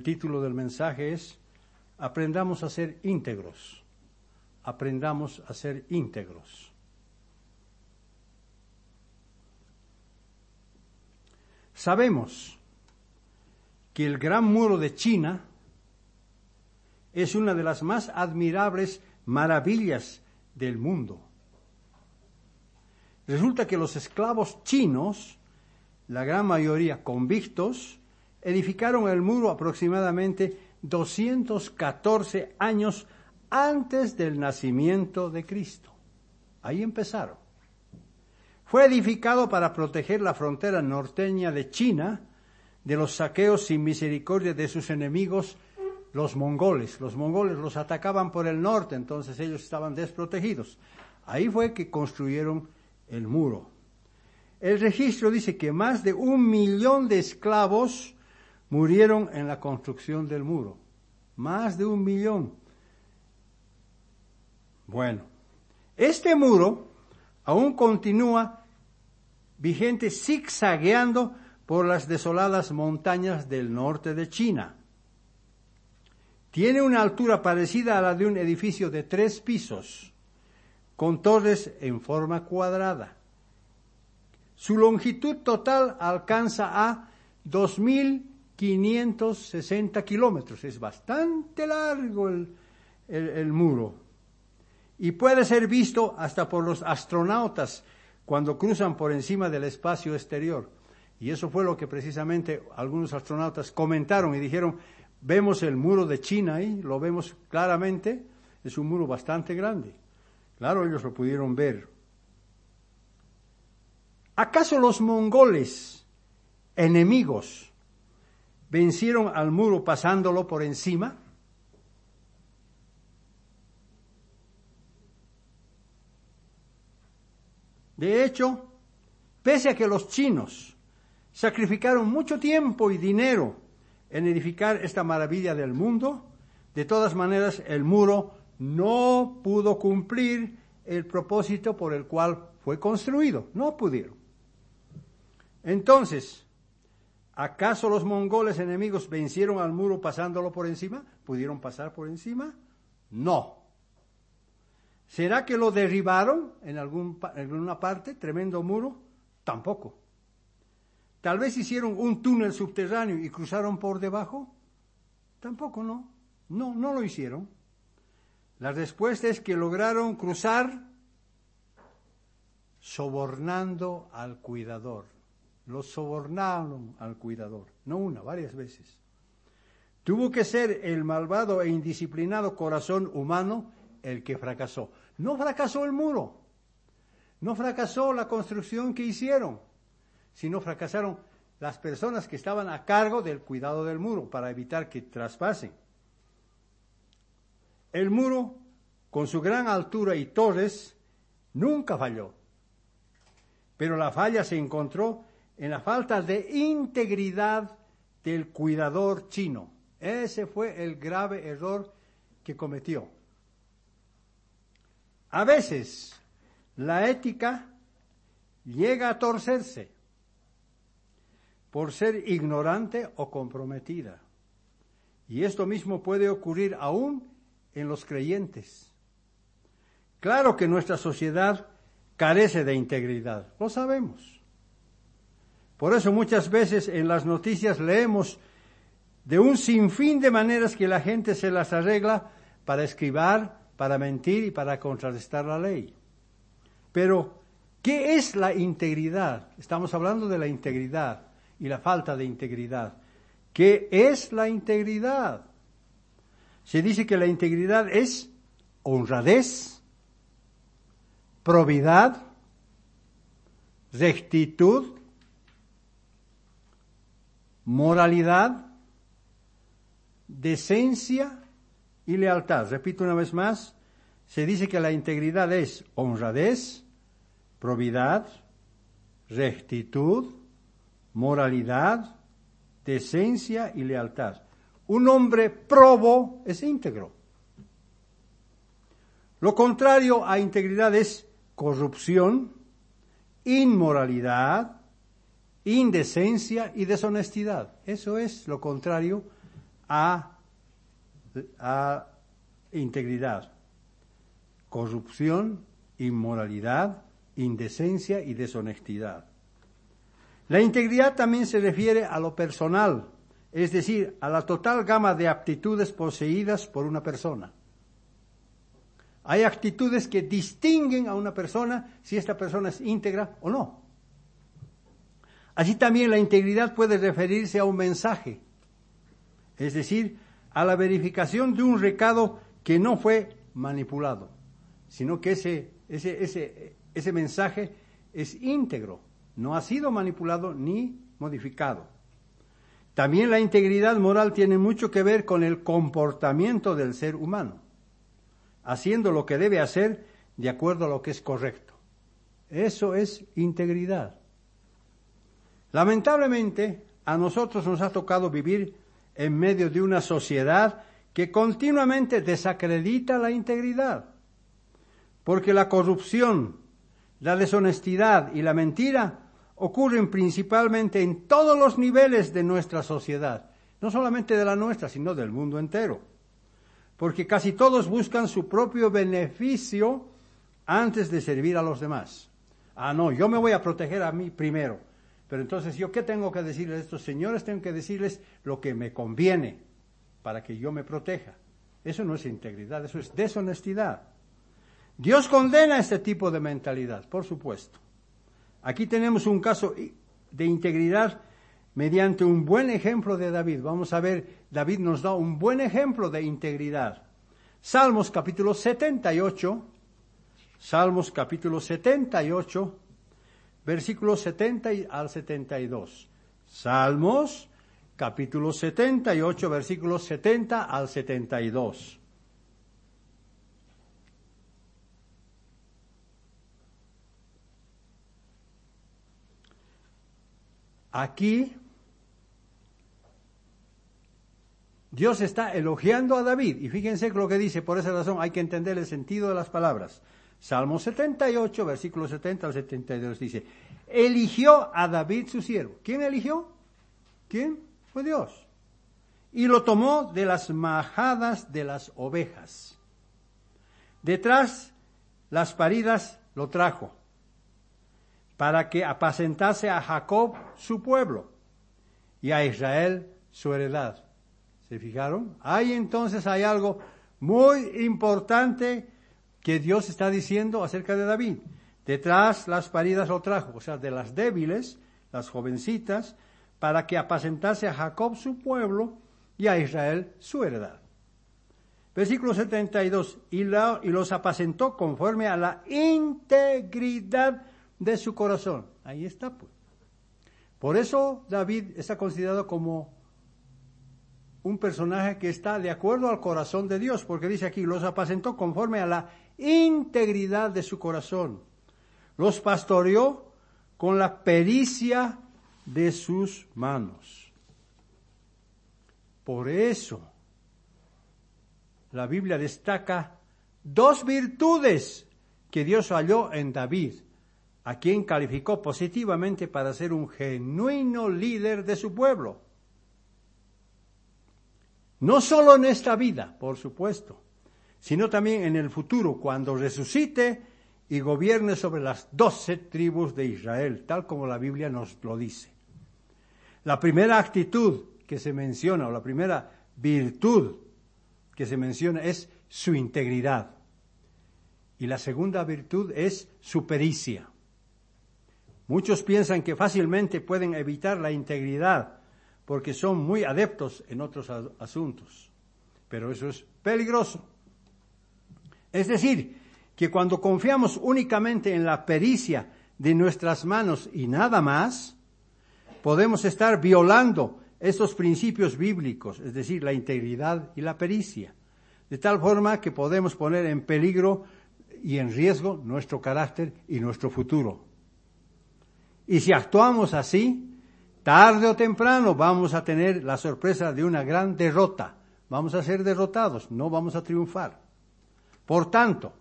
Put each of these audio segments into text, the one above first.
título del mensaje es Aprendamos a ser íntegros. Aprendamos a ser íntegros. Sabemos que el Gran Muro de China es una de las más admirables maravillas del mundo. Resulta que los esclavos chinos, la gran mayoría convictos, edificaron el muro aproximadamente 214 años antes del nacimiento de Cristo. Ahí empezaron. Fue edificado para proteger la frontera norteña de China de los saqueos sin misericordia de sus enemigos, los mongoles. Los mongoles los atacaban por el norte, entonces ellos estaban desprotegidos. Ahí fue que construyeron el muro. El registro dice que más de 1 millón de esclavos murieron en la construcción del muro. Más de 1 millón. Bueno, este muro aún continúa vigente, zigzagueando por las desoladas montañas del norte de China. Tiene una altura parecida a la de un edificio de 3 pisos, con torres en forma cuadrada. Su longitud total alcanza a 2.560 kilómetros. Es bastante largo el muro. Y puede ser visto hasta por los astronautas cuando cruzan por encima del espacio exterior. Y eso fue lo que precisamente algunos astronautas comentaron y dijeron, vemos el muro de China ahí, lo vemos claramente, es un muro bastante grande. Claro, ellos lo pudieron ver. ¿Acaso los mongoles, enemigos, vencieron al muro pasándolo por encima? De hecho, pese a que los chinos sacrificaron mucho tiempo y dinero en edificar esta maravilla del mundo, de todas maneras el muro no pudo cumplir el propósito por el cual fue construido. No pudieron. Entonces, ¿acaso los mongoles enemigos vencieron al muro pasándolo por encima? ¿Pudieron pasar por encima? No. ¿Será que lo derribaron en alguna parte, tremendo muro? Tampoco. ¿Tal vez hicieron un túnel subterráneo y cruzaron por debajo? Tampoco, no. No lo hicieron. La respuesta es que lograron cruzar sobornando al cuidador. Lo sobornaron al cuidador, no una, varias veces. Tuvo que ser el malvado e indisciplinado corazón humano el que fracasó. No fracasó el muro, no fracasó la construcción que hicieron, sino fracasaron las personas que estaban a cargo del cuidado del muro para evitar que traspasen. El muro, con su gran altura y torres, nunca falló. Pero la falla se encontró en la falta de integridad del cuidador chino. Ese fue el grave error que cometió. A veces, la ética llega a torcerse por ser ignorante o comprometida. Y esto mismo puede ocurrir aún en los creyentes. Claro que nuestra sociedad carece de integridad, lo sabemos. Por eso muchas veces en las noticias leemos de un sinfín de maneras que la gente se las arregla para esquivar, para mentir y para contrarrestar la ley. Pero, ¿qué es la integridad? Estamos hablando de la integridad y la falta de integridad. ¿Qué es la integridad? Se dice que la integridad es honradez, probidad, rectitud, moralidad, decencia y lealtad. Repito una vez más, se dice que la integridad es honradez, probidad, rectitud, moralidad, decencia y lealtad. Un hombre probo es íntegro. Lo contrario a integridad es corrupción, inmoralidad, indecencia y deshonestidad. Eso es lo contrario a integridad: corrupción, inmoralidad, indecencia y deshonestidad. La integridad también se refiere a lo personal, es decir, a la total gama de aptitudes poseídas por una persona. Hay actitudes que distinguen a una persona si esta persona es íntegra o no. Así también la integridad puede referirse a un mensaje, es decir, a la verificación de un recado que no fue manipulado, sino que ese mensaje es íntegro, no ha sido manipulado ni modificado. También la integridad moral tiene mucho que ver con el comportamiento del ser humano, haciendo lo que debe hacer de acuerdo a lo que es correcto. Eso es integridad. Lamentablemente, a nosotros nos ha tocado vivir en medio de una sociedad que continuamente desacredita la integridad, porque la corrupción, la deshonestidad y la mentira ocurren principalmente en todos los niveles de nuestra sociedad, no solamente de la nuestra, sino del mundo entero, porque casi todos buscan su propio beneficio antes de servir a los demás. No, yo me voy a proteger a mí primero, pero entonces yo, ¿qué tengo que decirles a estos señores? Tengo que decirles lo que me conviene para que yo me proteja. Eso no es integridad, eso es deshonestidad. Dios condena este tipo de mentalidad, por supuesto. Aquí tenemos un caso de integridad mediante un buen ejemplo de David. Vamos a ver, David nos da un buen ejemplo de integridad. Salmos capítulo 78, versículos 70 al 72. Salmos capítulo 78, versículos 70 al 72. Aquí Dios está elogiando a David, y fíjense lo que dice. Por esa razón hay que entender el sentido de las palabras. Salmo 78, versículos 70 al 72 dice: eligió a David su siervo. ¿Quién eligió? ¿Quién? Fue Dios. Y lo tomó de las majadas de las ovejas. Detrás las paridas lo trajo, para que apacentase a Jacob su pueblo y a Israel su heredad. ¿Se fijaron? Entonces hay algo muy importante que Dios está diciendo acerca de David. Detrás las paridas lo trajo, o sea, de las débiles, las jovencitas, para que apacentase a Jacob su pueblo y a Israel su heredad. Versículo 72, y los apacentó conforme a la integridad de su corazón. Ahí está, pues. Por eso David está considerado como un personaje que está de acuerdo al corazón de Dios, porque dice aquí, los apacentó conforme a la integridad de su corazón. Los pastoreó con la pericia de sus manos. Por eso, la Biblia destaca dos virtudes que Dios halló en David, a quien calificó positivamente para ser un genuino líder de su pueblo. No solo en esta vida, por supuesto, sino también en el futuro, cuando resucite y gobierne sobre las 12 tribus de Israel, tal como la Biblia nos lo dice. La primera actitud que se menciona, o la primera virtud que se menciona, es su integridad. Y la segunda virtud es su pericia. Muchos piensan que fácilmente pueden evitar la integridad porque son muy adeptos en otros asuntos. Pero eso es peligroso. Es decir, que cuando confiamos únicamente en la pericia de nuestras manos y nada más, podemos estar violando estos principios bíblicos, es decir, la integridad y la pericia, de tal forma que podemos poner en peligro y en riesgo nuestro carácter y nuestro futuro. Y si actuamos así, tarde o temprano vamos a tener la sorpresa de una gran derrota. Vamos a ser derrotados, no vamos a triunfar. Por tanto,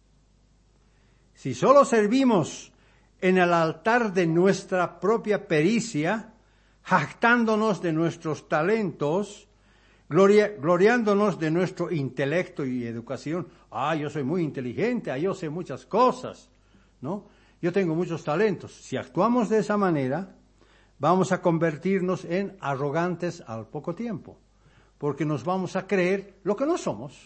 si solo servimos en el altar de nuestra propia pericia, jactándonos de nuestros talentos, gloriándonos de nuestro intelecto y educación. Yo soy muy inteligente, yo sé muchas cosas, ¿no? Yo tengo muchos talentos. Si actuamos de esa manera, vamos a convertirnos en arrogantes al poco tiempo, porque nos vamos a creer lo que no somos.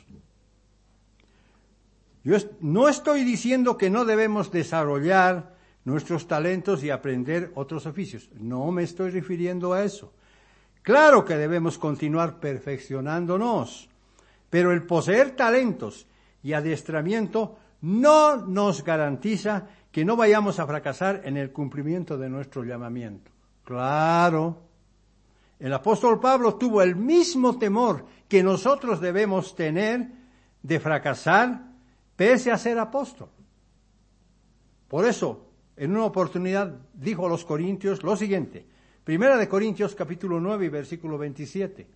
Yo no estoy diciendo que no debemos desarrollar nuestros talentos y aprender otros oficios. No me estoy refiriendo a eso. Claro que debemos continuar perfeccionándonos, pero el poseer talentos y adiestramiento no nos garantiza que no vayamos a fracasar en el cumplimiento de nuestro llamamiento. Claro, el apóstol Pablo tuvo el mismo temor que nosotros debemos tener de fracasar pese a ser apóstol. Por eso, en una oportunidad dijo a los corintios lo siguiente, 1 Corintios capítulo 9 y versículo 27.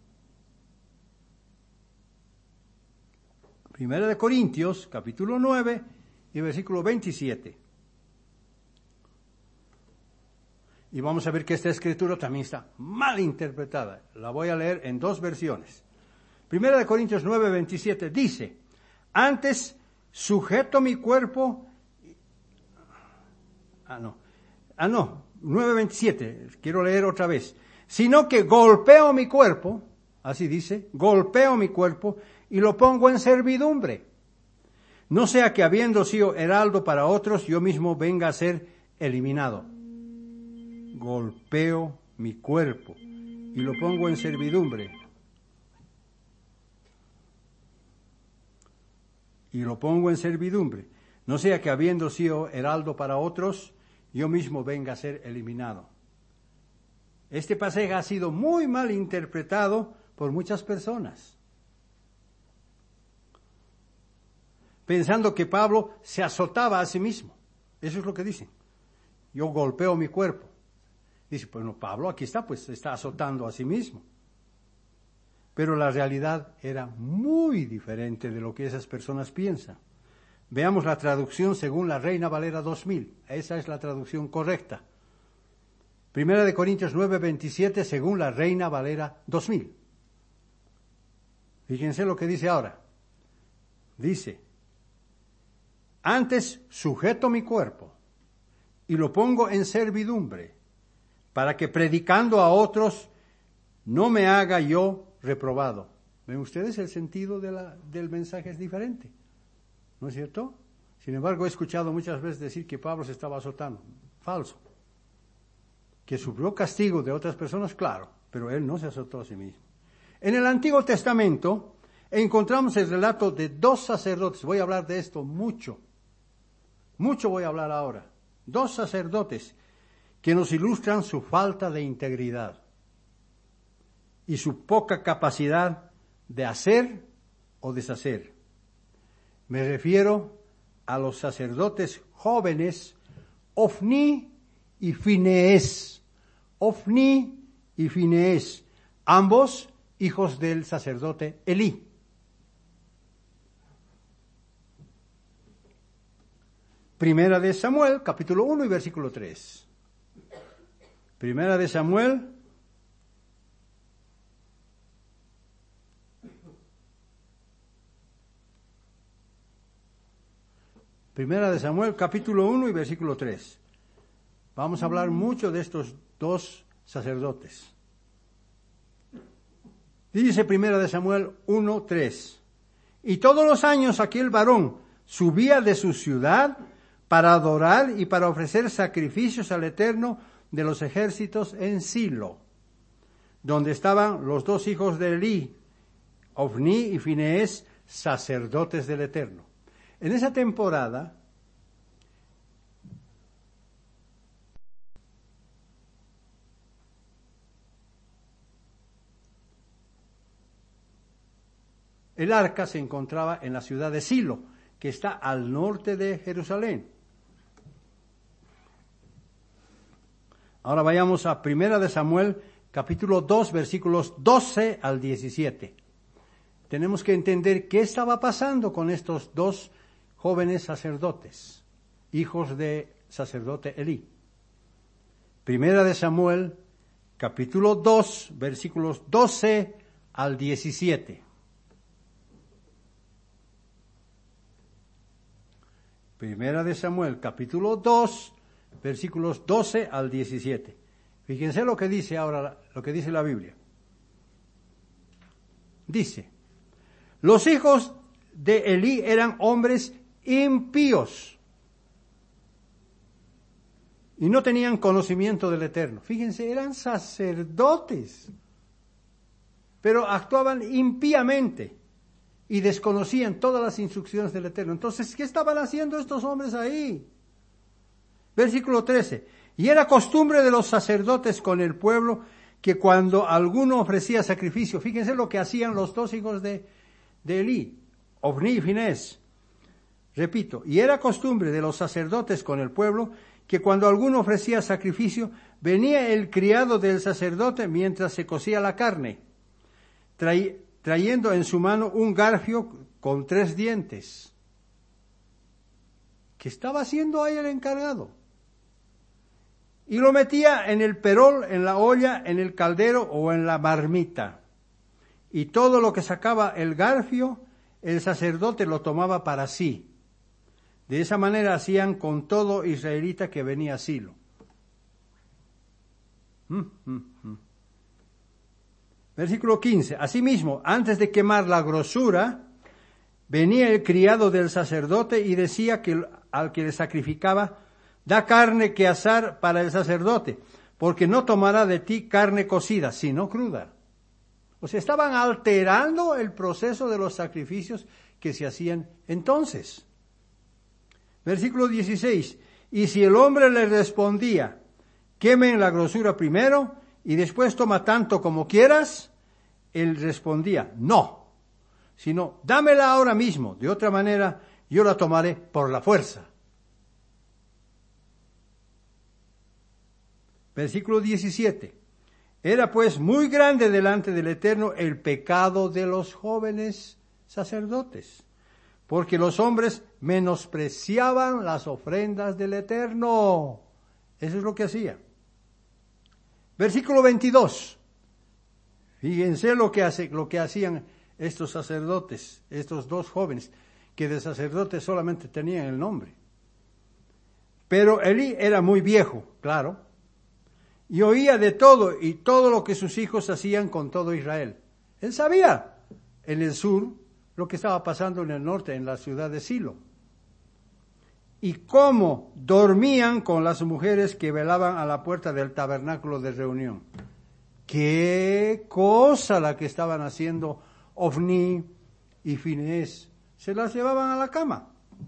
1 Corintios capítulo 9 y versículo 27. Y vamos a ver que esta escritura también está mal interpretada. La voy a leer en dos versiones. 1 Corintios 9, 27 dice, antes sujeto mi cuerpo... 9:27, quiero leer otra vez. Sino que golpeo mi cuerpo, así dice, golpeo mi cuerpo y lo pongo en servidumbre. No sea que habiendo sido heraldo para otros, yo mismo venga a ser eliminado. Golpeo mi cuerpo y lo pongo en servidumbre. Y lo pongo en servidumbre. No sea que habiendo sido heraldo para otros, yo mismo venga a ser eliminado. Este pasaje ha sido muy mal interpretado por muchas personas, pensando que Pablo se azotaba a sí mismo. Eso es lo que dicen. Yo golpeo mi cuerpo. Dice, bueno, Pablo aquí está, pues se está azotando a sí mismo. Pero la realidad era muy diferente de lo que esas personas piensan. Veamos la traducción según la Reina Valera 2000. Esa es la traducción correcta. 1 Corintios 9:27 según la Reina Valera 2000. Fíjense lo que dice ahora. Dice, antes sujeto mi cuerpo y lo pongo en servidumbre, para que predicando a otros no me haga yo reprobado. ¿Ven ustedes el sentido del mensaje es diferente? ¿No es cierto? Sin embargo, he escuchado muchas veces decir que Pablo se estaba azotando. Falso. Que sufrió castigo de otras personas, claro, pero él no se azotó a sí mismo. En el Antiguo Testamento encontramos el relato de dos sacerdotes. Voy a hablar de esto mucho. Mucho voy a hablar ahora. Dos sacerdotes que nos ilustran su falta de integridad y su poca capacidad de hacer o deshacer. Me refiero a los sacerdotes jóvenes Ofni y Finees. Ofni y Finees, ambos hijos del sacerdote Elí. Primera de Samuel, capítulo 1 y versículo 3. Primera de Samuel, capítulo 1 y versículo 3. Vamos a hablar mucho de estos dos sacerdotes. Dice Primera de Samuel 1, 3. Y todos los años aquel varón subía de su ciudad para adorar y para ofrecer sacrificios al Eterno de los ejércitos en Silo, donde estaban los dos hijos de Elí, Ofni y Finees, sacerdotes del Eterno. En esa temporada, el arca se encontraba en la ciudad de Silo, que está al norte de Jerusalén. Ahora vayamos a 1 de Samuel, capítulo 2, versículos 12 al 17. Tenemos que entender qué estaba pasando con estos dos jóvenes sacerdotes, hijos de sacerdote Elí. 1 de Samuel, capítulo 2, versículos 12 al 17. Primera de Samuel, capítulo 2, versículos 12 al 17. Fíjense lo que dice ahora, lo que dice la Biblia. Dice, los hijos de Elí eran hombres impíos y no tenían conocimiento del Eterno. Fíjense, eran sacerdotes, pero actuaban impíamente y desconocían todas las instrucciones del Eterno. Entonces, ¿qué estaban haciendo estos hombres ahí? Versículo 13. Y era costumbre de los sacerdotes con el pueblo que cuando alguno ofrecía sacrificio, fíjense lo que hacían los dos hijos de Elí, Ofni y Finés. Repito, y era costumbre de los sacerdotes con el pueblo que cuando alguno ofrecía sacrificio, venía el criado del sacerdote mientras se cocía la carne, trayendo en su mano un garfio con 3 dientes. ¿Qué estaba haciendo ahí el encargado? Y lo metía en el perol, en la olla, en el caldero o en la marmita. Y todo lo que sacaba el garfio, el sacerdote lo tomaba para sí. De esa manera hacían con todo israelita que venía a Silo. Versículo 15. Asimismo, antes de quemar la grosura, venía el criado del sacerdote y decía que al que le sacrificaba, da carne que asar para el sacerdote, porque no tomará de ti carne cocida, sino cruda. O sea, estaban alterando el proceso de los sacrificios que se hacían entonces. Versículo 16. Y si el hombre le respondía, quemen la grosura primero y después toma tanto como quieras, él respondía, no, sino dámela ahora mismo, de otra manera yo la tomaré por la fuerza. Versículo 17. Era pues muy grande delante del Eterno el pecado de los jóvenes sacerdotes, porque los hombres menospreciaban las ofrendas del Eterno. Eso es lo que hacía. Versículo 22. Fíjense lo que hacían estos sacerdotes, estos dos jóvenes, que de sacerdotes solamente tenían el nombre. Pero Elí era muy viejo, claro, y oía de todo y todo lo que sus hijos hacían con todo Israel. Él sabía en el sur lo que estaba pasando en el norte, en la ciudad de Silo. Y cómo dormían con las mujeres que velaban a la puerta del tabernáculo de reunión. Qué cosa la que estaban haciendo Ofni y Finés. Se las llevaban a la cama.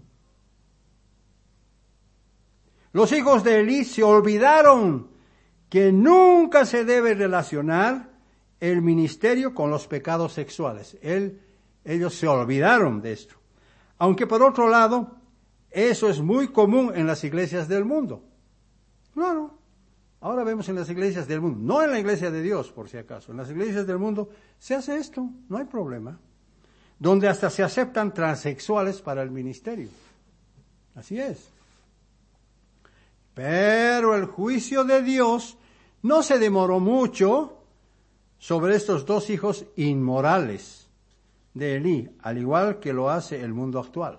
Los hijos de Elí se olvidaron que nunca se debe relacionar el ministerio con los pecados sexuales. Ellos se olvidaron de esto. Aunque por otro lado, eso es muy común en las iglesias del mundo. Claro, ahora vemos en las iglesias del mundo, no en la iglesia de Dios, por si acaso. En las iglesias del mundo se hace esto, no hay problema. Donde hasta se aceptan transexuales para el ministerio. Así es. Pero el juicio de Dios no se demoró mucho sobre estos dos hijos inmorales de Elí, al igual que lo hace el mundo actual.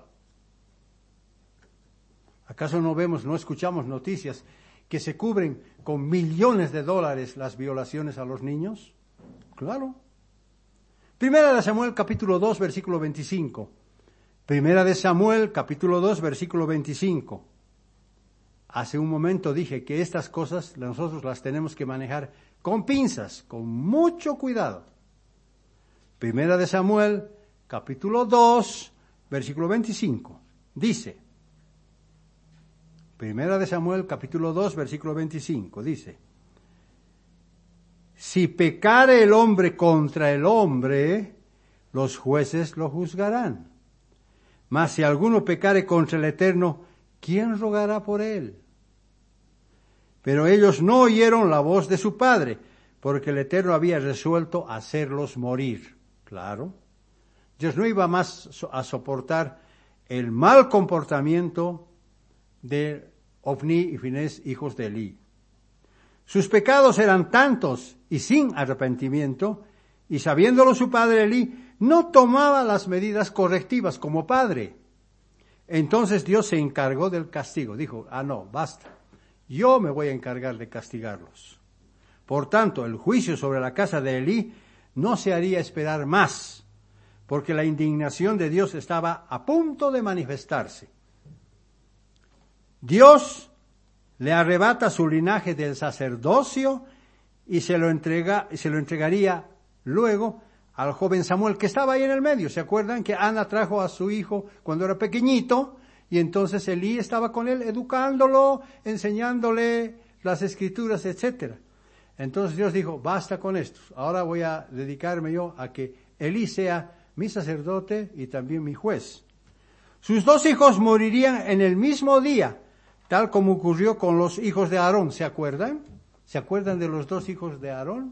¿Acaso no escuchamos noticias que se cubren con millones de dólares las violaciones a los niños? Claro. Primera de Samuel, capítulo 2, versículo 25. Primera de Samuel, capítulo 2, versículo 25. Hace un momento dije que estas cosas nosotros las tenemos que manejar con pinzas, con mucho cuidado. Primera de Samuel, capítulo 2, versículo 25. Dice, Primera de Samuel, capítulo 2, versículo 25, dice, si pecare el hombre contra el hombre, los jueces lo juzgarán. Mas si alguno pecare contra el Eterno, ¿quién rogará por él? Pero ellos no oyeron la voz de su padre, porque el Eterno había resuelto hacerlos morir. Claro, Dios no iba más a soportar el mal comportamiento de Ofni y Finés, hijos de Elí. Sus pecados eran tantos y sin arrepentimiento Y sabiéndolo su padre Elí, no tomaba las medidas correctivas como padre. Entonces Dios se encargó del castigo. Dijo, no, basta. Yo me voy a encargar de castigarlos. Por tanto, el juicio sobre la casa de Elí no se haría esperar más, porque la indignación de Dios estaba a punto de manifestarse. Dios le arrebata su linaje del sacerdocio y se lo entregaría luego al joven Samuel, que estaba ahí en el medio. ¿Se acuerdan que Ana trajo a su hijo cuando era pequeñito? Y entonces Elí estaba con él, educándolo, enseñándole las escrituras, etcétera. Entonces Dios dijo, basta con esto. Ahora voy a dedicarme yo a que Elí sea mi sacerdote y también mi juez. Sus 2 hijos morirían en el mismo día, tal como ocurrió con los hijos de Aarón. ¿Se acuerdan? ¿Se acuerdan de los 2 hijos de Aarón?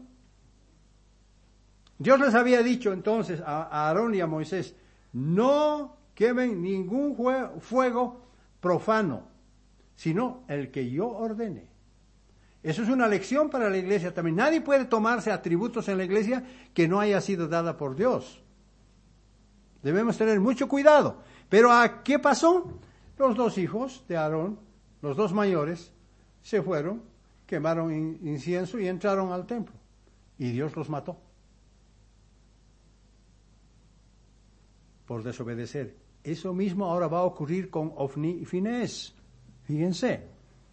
Dios les había dicho entonces a Aarón y a Moisés, no quemen ningún fuego profano, sino el que yo ordene. Eso es una lección para la iglesia también. Nadie puede tomarse atributos en la iglesia que no haya sido dada por Dios. Debemos tener mucho cuidado. Pero ¿qué pasó? Los 2 hijos de Aarón, los 2 mayores, se fueron, quemaron incienso y entraron al templo. Y Dios los mató por desobedecer. Eso mismo ahora va a ocurrir con Ofni y Finehés. Fíjense.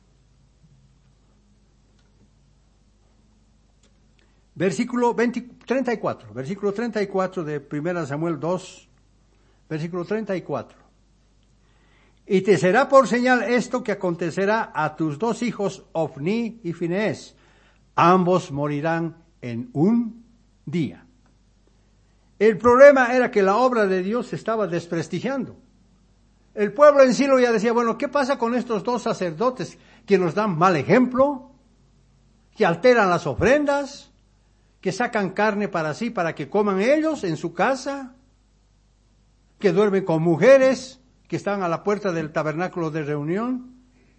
Versículo 34 de 1 Samuel 2, versículo 34. Y te será por señal esto que acontecerá a tus 2 hijos, Ofni y Finehés. Ambos morirán en un día. El problema era que la obra de Dios se estaba desprestigiando. El pueblo en Silo ya decía, bueno, ¿qué pasa con estos 2 sacerdotes que nos dan mal ejemplo? Que alteran las ofrendas, que sacan carne para sí, para que coman ellos en su casa, que duermen con mujeres que están a la puerta del tabernáculo de reunión.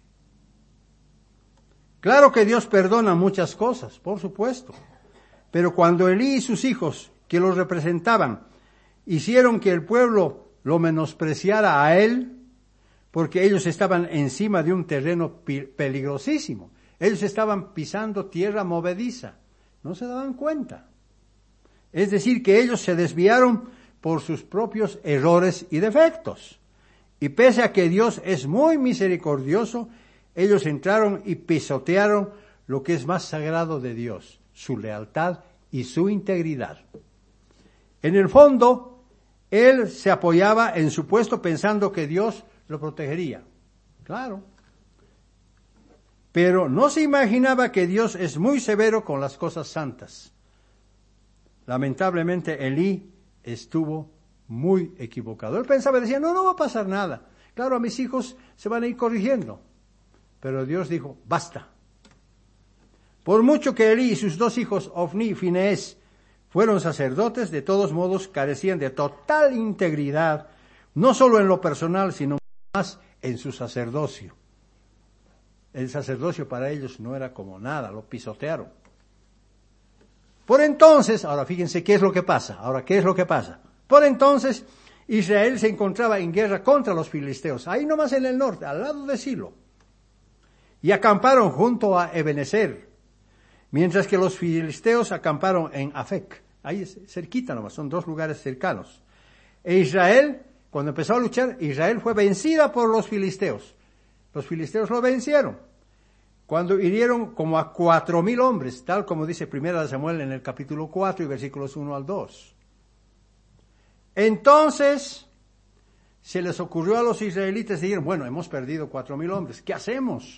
Claro que Dios perdona muchas cosas, por supuesto, pero cuando Elí y sus hijos, que los representaban, hicieron que el pueblo lo menospreciara a él, porque ellos estaban encima de un terreno peligrosísimo, ellos estaban pisando tierra movediza, no se daban cuenta. Es decir, que ellos se desviaron por sus propios errores y defectos. Y pese a que Dios es muy misericordioso, ellos entraron y pisotearon lo que es más sagrado de Dios, su lealtad y su integridad. En el fondo, él se apoyaba en su puesto pensando que Dios lo protegería. Claro. Pero no se imaginaba que Dios es muy severo con las cosas santas. Lamentablemente, Elí estuvo muy equivocado. Él pensaba, decía, no va a pasar nada. Claro, a mis hijos se van a ir corrigiendo. Pero Dios dijo, basta. Por mucho que Elí y sus 2 hijos, Ofni y Finehés, fueron sacerdotes, de todos modos carecían de total integridad, no solo en lo personal, sino más en su sacerdocio. El sacerdocio para ellos no era como nada, lo pisotearon. Por entonces, ahora fíjense qué es lo que pasa. Por entonces, Israel se encontraba en guerra contra los filisteos, ahí nomás en el norte, al lado de Silo. Y acamparon junto a Ebenezer, mientras que los filisteos acamparon en Afec, ahí cerquita nomás, son 2 lugares cercanos. E Israel, cuando empezó a luchar, Israel fue vencida por los filisteos. Los filisteos lo vencieron, cuando hirieron como a 4,000 hombres, tal como dice 1 Samuel en el capítulo 4 y versículos 1 al 2. Entonces, se les ocurrió a los israelitas decir, bueno, hemos perdido 4,000 hombres, ¿qué hacemos?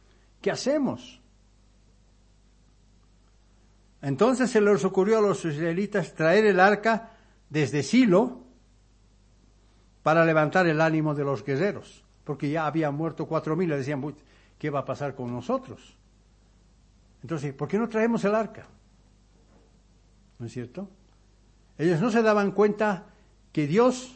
Entonces se les ocurrió a los israelitas traer el arca desde Silo para levantar el ánimo de los guerreros. Porque ya habían muerto 4,000, le decían, ¿qué va a pasar con nosotros? Entonces, ¿por qué no traemos el arca? ¿No es cierto? Ellos no se daban cuenta que Dios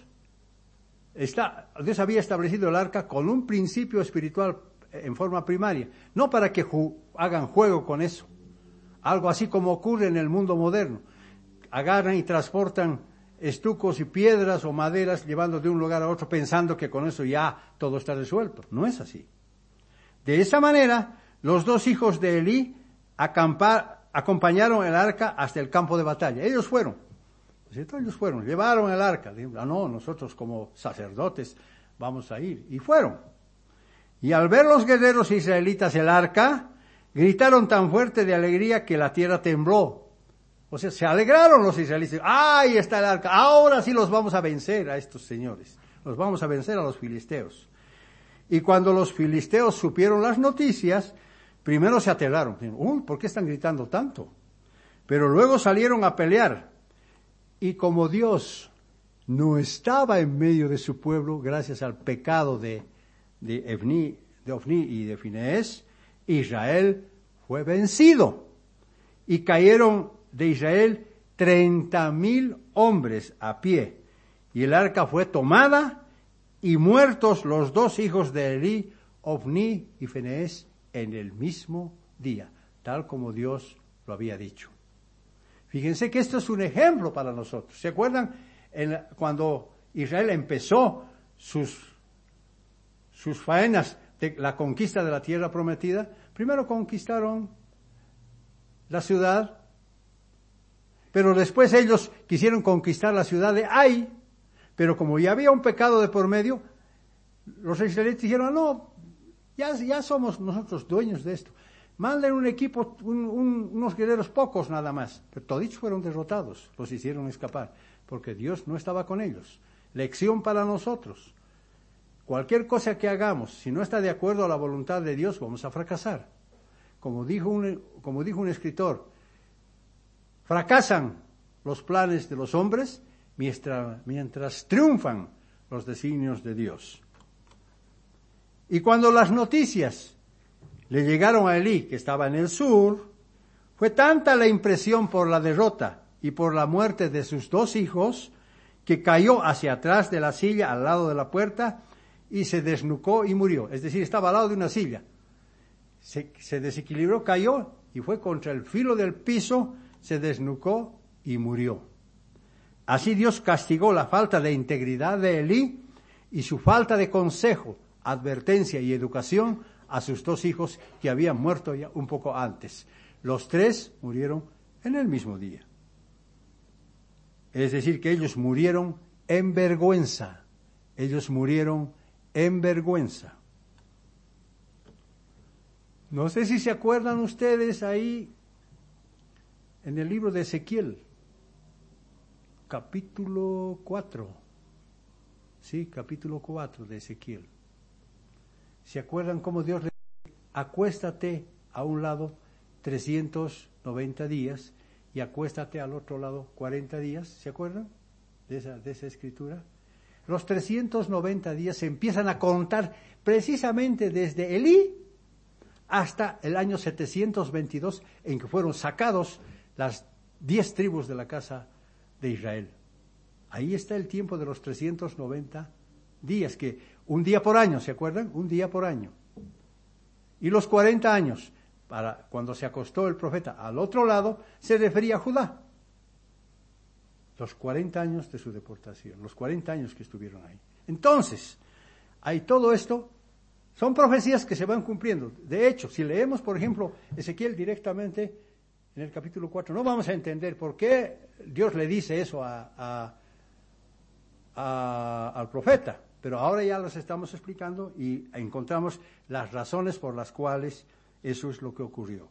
había establecido el arca con un principio espiritual en forma primaria, no para que hagan juego con eso, algo así como ocurre en el mundo moderno. agarran y transportan estucos y piedras o maderas llevando de un lugar a otro pensando que con eso ya todo está resuelto. No es así. De esa manera, los dos hijos de Elí acompañaron el arca hasta el campo de batalla. Ellos fueron, ¿cierto? Ellos fueron, llevaron el arca. Dijeron, no, nosotros como sacerdotes vamos a ir. Y fueron. Y al ver los guerreros israelitas el arca, gritaron tan fuerte de alegría que la tierra tembló. O sea, se alegraron los israelitas. ¡Ahí está el arca! Ahora sí los vamos a vencer a estos señores. Los vamos a vencer a los filisteos. Y cuando los filisteos supieron las noticias, primero se aterraron. Uy, ¿por qué están gritando tanto? Pero luego salieron a pelear. Y como Dios no estaba en medio de su pueblo, gracias al pecado de Ofni y de Finees, Israel fue vencido. Y cayeron de Israel 30,000 hombres a pie. Y el arca fue tomada y muertos los dos hijos de Elí, Ofni y Finees, en el mismo día, tal como Dios lo había dicho. Fíjense que esto es un ejemplo para nosotros. ¿Se acuerdan cuando Israel empezó sus faenas de la conquista de la tierra prometida? Primero conquistaron la ciudad, pero después ellos quisieron conquistar la ciudad de Ai, pero como ya había un pecado de por medio, los israelitas dijeron, no, ya somos nosotros dueños de esto. Manden un equipo, unos guerreros pocos nada más. Pero todos fueron derrotados, los hicieron escapar, porque Dios no estaba con ellos. Lección para nosotros. Cualquier cosa que hagamos, si no está de acuerdo a la voluntad de Dios, vamos a fracasar. Como dijo un escritor, fracasan los planes de los hombres mientras triunfan los designios de Dios. Y cuando las noticias le llegaron a Elí, que estaba en el sur, fue tanta la impresión por la derrota y por la muerte de sus dos hijos, que cayó hacia atrás de la silla al lado de la puerta y se desnucó y murió. Es decir, estaba al lado de una silla. Se desequilibró, cayó y fue contra el filo del piso, se desnucó y murió. Así Dios castigó la falta de integridad de Elí y su falta de consejo, advertencia y educación a sus dos hijos que habían muerto ya un poco antes. Los tres murieron en el mismo día. Es decir, que ellos murieron en vergüenza. Ellos murieron en vergüenza. No sé si se acuerdan ustedes ahí en el libro de Ezequiel, capítulo 4. Sí, capítulo 4 de Ezequiel. ¿Se acuerdan cómo Dios le dice, acuéstate a un lado 390 días y acuéstate al otro lado 40 días? ¿Se acuerdan de esa escritura? Los 390 días se empiezan a contar precisamente desde Elí hasta el año 722, en que fueron sacados las 10 tribus de la casa de Israel. Ahí está el tiempo de los 390 días, que un día por año, ¿se acuerdan? Un día por año. Y los 40 años, para cuando se acostó el profeta al otro lado, se refería a Judá. Los 40 años de su deportación, los 40 años que estuvieron ahí. Entonces, hay todo esto, son profecías que se van cumpliendo. De hecho, si leemos, por ejemplo, Ezequiel directamente en el capítulo 4, no vamos a entender por qué Dios le dice eso al profeta. Pero ahora ya los estamos explicando y encontramos las razones por las cuales eso es lo que ocurrió.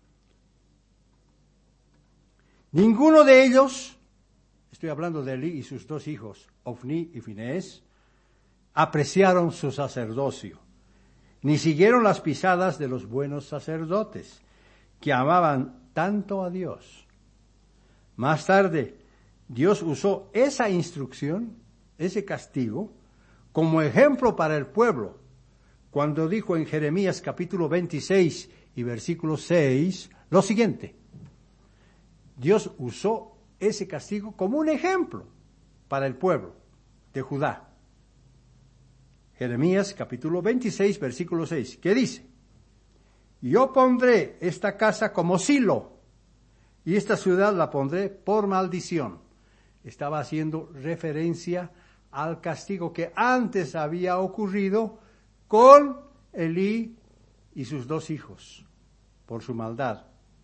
Ninguno de ellos, estoy hablando de Elí y sus dos hijos, Ofni y Finees, apreciaron su sacerdocio, ni siguieron las pisadas de los buenos sacerdotes, que amaban tanto a Dios. Más tarde, Dios usó esa instrucción, ese castigo, como ejemplo para el pueblo, cuando dijo en Jeremías capítulo 26 y versículo 6, lo siguiente. Dios usó ese castigo como un ejemplo para el pueblo de Judá. Jeremías capítulo 26, versículo 6, ¿qué dice? Yo pondré esta casa como silo, y esta ciudad la pondré por maldición. Estaba haciendo referencia al castigo que antes había ocurrido con Elí y sus 2 hijos por su maldad.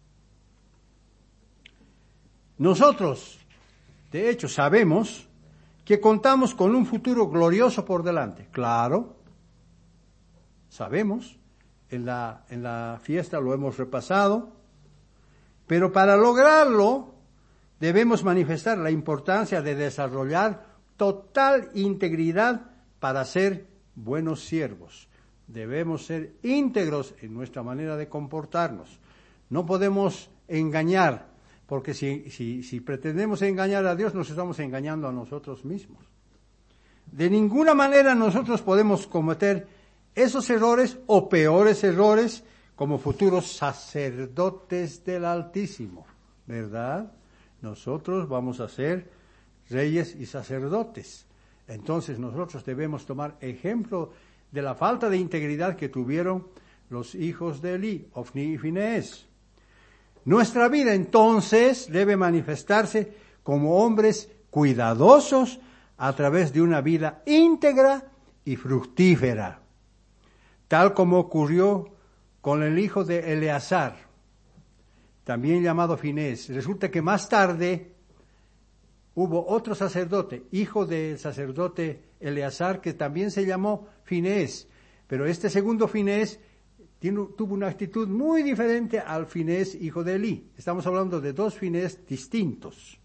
Nosotros, de hecho, sabemos que contamos con un futuro glorioso por delante. Claro, sabemos, en la fiesta lo hemos repasado, pero para lograrlo debemos manifestar la importancia de desarrollar total integridad para ser buenos siervos. Debemos ser íntegros en nuestra manera de comportarnos. No podemos engañar, porque si pretendemos engañar a Dios, nos estamos engañando a nosotros mismos. De ninguna manera nosotros podemos cometer esos errores o peores errores como futuros sacerdotes del Altísimo, ¿verdad? Nosotros vamos a ser reyes y sacerdotes. Entonces nosotros debemos tomar ejemplo de la falta de integridad que tuvieron los hijos de Elí, Ofni y Finees. Nuestra vida entonces debe manifestarse como hombres cuidadosos a través de una vida íntegra y fructífera, tal como ocurrió con el hijo de Eleazar, también llamado Finees. Resulta que más tarde hubo otro sacerdote, hijo del sacerdote Eleazar, que también se llamó Finees, pero este segundo Finees tuvo una actitud muy diferente al Finees, hijo de Elí. Estamos hablando de 2 Finees distintos.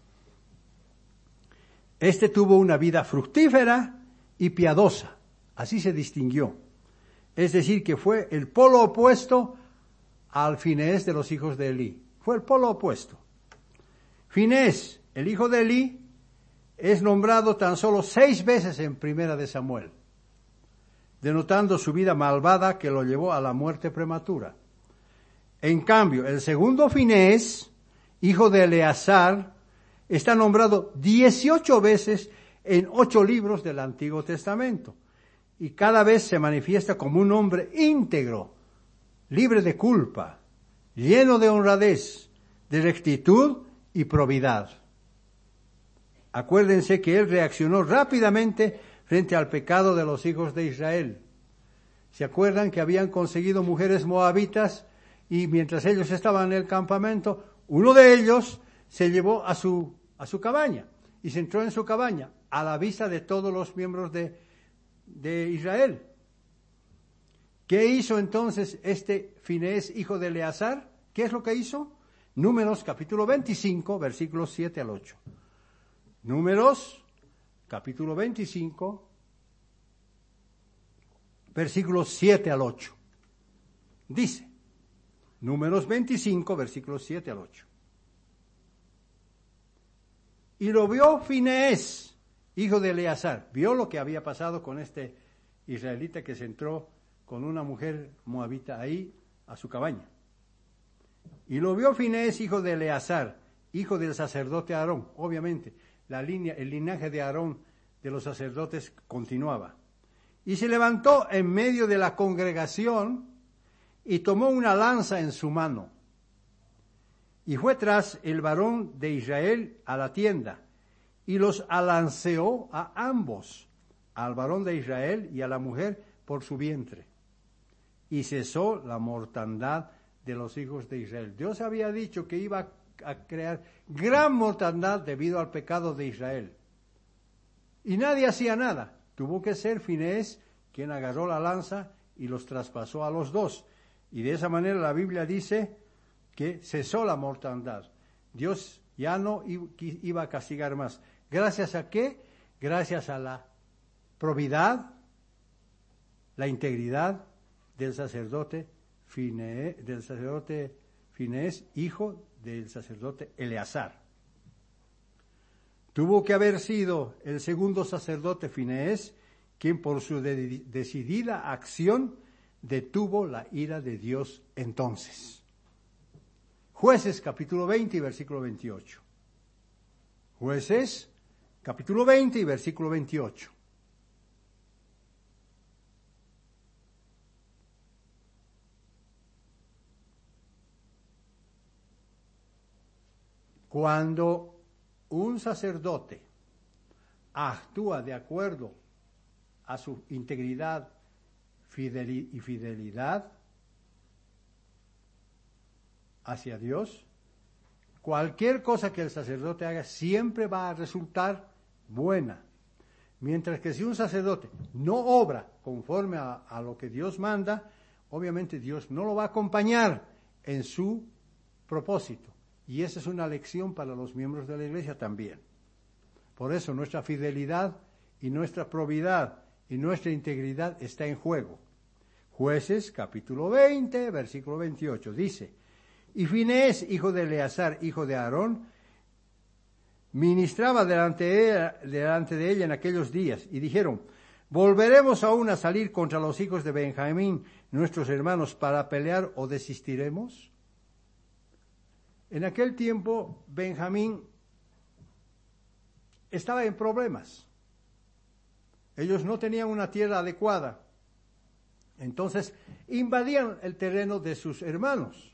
Este tuvo una vida fructífera y piadosa, así se distinguió. Es decir, que fue el polo opuesto al Finees de los hijos de Elí. Fue el polo opuesto. Finees, el hijo de Elí, es nombrado tan solo 6 veces en Primera de Samuel, denotando su vida malvada que lo llevó a la muerte prematura. En cambio, el segundo Finees, hijo de Eleazar, está nombrado 18 veces en 8 libros del Antiguo Testamento, y cada vez se manifiesta como un hombre íntegro, libre de culpa, lleno de honradez, de rectitud y probidad. Acuérdense que él reaccionó rápidamente frente al pecado de los hijos de Israel. ¿Se acuerdan que habían conseguido mujeres moabitas y mientras ellos estaban en el campamento, uno de ellos se llevó a su cabaña y se entró en su cabaña a la vista de todos los miembros de Israel? ¿Qué hizo entonces este Finees, hijo de Eleazar? ¿Qué es lo que hizo? Números capítulo 25, versículos 7 al 8. Números capítulo 25, versículos 7 al 8. Dice, Números 25, versículos 7 al 8. Y lo vio Finees, hijo de Eleazar. Vio lo que había pasado con este israelita que se entró con una mujer moabita ahí a su cabaña. Y lo vio Finees, hijo de Eleazar, hijo del sacerdote Aarón. Obviamente, el linaje de Aarón de los sacerdotes continuaba. Y se levantó en medio de la congregación y tomó una lanza en su mano. Y fue tras el varón de Israel a la tienda y los alanceó a ambos, al varón de Israel y a la mujer por su vientre. Y cesó la mortandad de los hijos de Israel. Dios había dicho que iba a crear gran mortandad debido al pecado de Israel. Y nadie hacía nada. Tuvo que ser Finees quien agarró la lanza y los traspasó a los 2. Y de esa manera la Biblia dice que cesó la mortandad. Dios ya no iba a castigar más. ¿Gracias a qué? Gracias a la probidad, la integridad del sacerdote Finees, hijo del sacerdote Eleazar. Tuvo que haber sido el segundo sacerdote Finees quien por su decidida acción detuvo la ira de Dios entonces. Jueces capítulo 20 y versículo 28. Jueces capítulo 20 y versículo 28. Cuando un sacerdote actúa de acuerdo a su integridad y fidelidad hacia Dios, cualquier cosa que el sacerdote haga siempre va a resultar buena. Mientras que si un sacerdote no obra conforme a lo que Dios manda, obviamente Dios no lo va a acompañar en su propósito. Y esa es una lección para los miembros de la iglesia también. Por eso nuestra fidelidad y nuestra probidad y nuestra integridad está en juego. Jueces, capítulo 20, versículo 28, dice: y Finehés, hijo de Eleazar, hijo de Aarón, ministraba delante de ella en aquellos días, y dijeron: ¿volveremos aún a salir contra los hijos de Benjamín, nuestros hermanos, para pelear, o desistiremos? En aquel tiempo, Benjamín estaba en problemas. Ellos no tenían una tierra adecuada. Entonces, invadían el terreno de sus hermanos.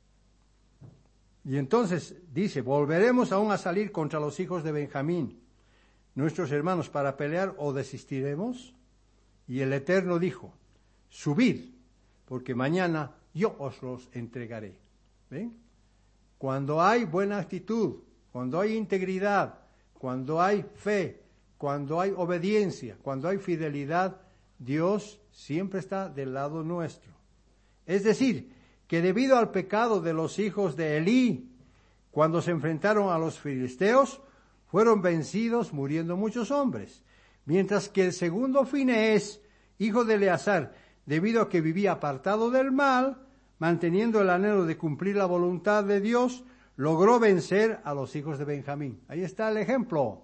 Y entonces dice: ¿volveremos aún a salir contra los hijos de Benjamín, nuestros hermanos, para pelear, o desistiremos? Y el Eterno dijo: subid, porque mañana yo os los entregaré. ¿Ven? Cuando hay buena actitud, cuando hay integridad, cuando hay fe, cuando hay obediencia, cuando hay fidelidad, Dios siempre está del lado nuestro. Es decir, que debido al pecado de los hijos de Elí, cuando se enfrentaron a los filisteos, fueron vencidos, muriendo muchos hombres. Mientras que el segundo Finehés, hijo de Eleazar, debido a que vivía apartado del mal, manteniendo el anhelo de cumplir la voluntad de Dios, logró vencer a los hijos de Benjamín. Ahí está el ejemplo.